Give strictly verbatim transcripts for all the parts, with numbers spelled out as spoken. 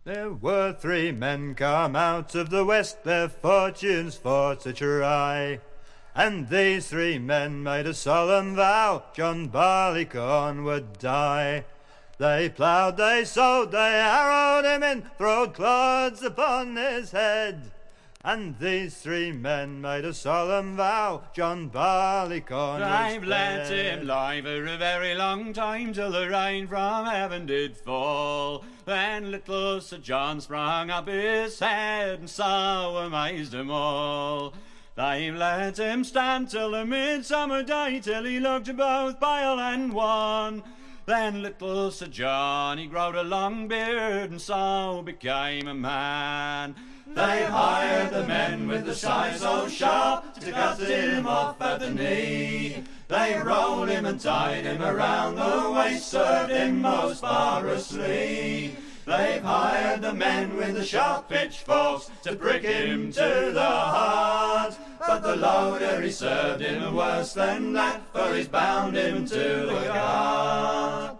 There were three men come out of the west, their fortunes for to try. And these three men made a solemn vow, John Barleycorn would die. They ploughed, they sowed, they harrowed him in, throwed clods upon his head. And these three men made a solemn vow, John Barleycorn was I've let dead. him lie for a very long time, till the rain from heaven did fall. Then little Sir John sprung up his head, and so amazed them all. They've let him stand till the midsummer day, till he looked both pale and wan. Then little Sir John, he growed a long beard, and so became a man. They hired the men with the scythe so sharp, to cut him off at the knee. They rolled him and tied him around the waist, served him most barbarously. They've hired the men with the sharp pitchforks, to prick him to the heart. But the loader, he served him worse than that, for he's bound him to the cart.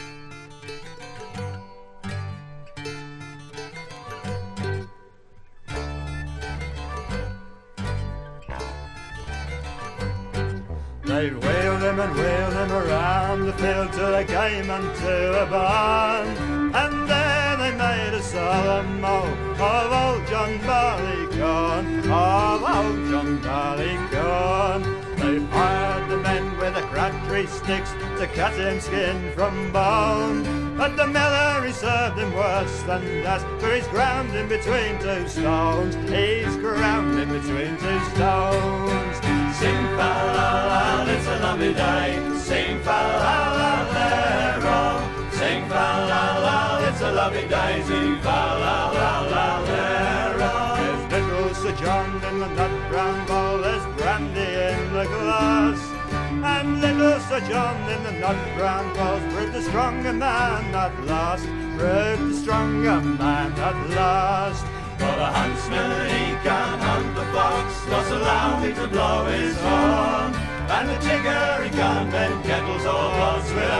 They wheeled him and wheeled him around the field till they came unto a barn. And there they made a solemn oath of old John Barleycorn, of old John Barleycorn. They hired the men with the crabtree sticks to cut him skin from bone. But the miller, he served him worse than that, for he's ground him between two stones. He's ground him between two stones. Sing fa-la-la, it's a lovely day. Sing fa-la-la-lero. Sing fa-la-la, it's a lovely day. Sing fa-la-la-la-lero. There's little Sir John in the nut brown bowl, there's brandy in the glass. And little Sir John in the nut brown bowl proved a stronger man at last, proved a stronger man at last. For the huntsman, he can hunt the fox, must allow me to blow his horn. And the tigger, he can bend kettles or pots with